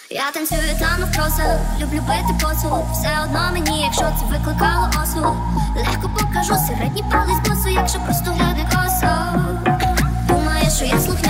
Я танцюю там навкроса, люблю бити посуд. Все одно мені, якщо це викликало осуд. Легко покажу середній палець босу, якщо просто гляне косо. Думаєш, що я слухаю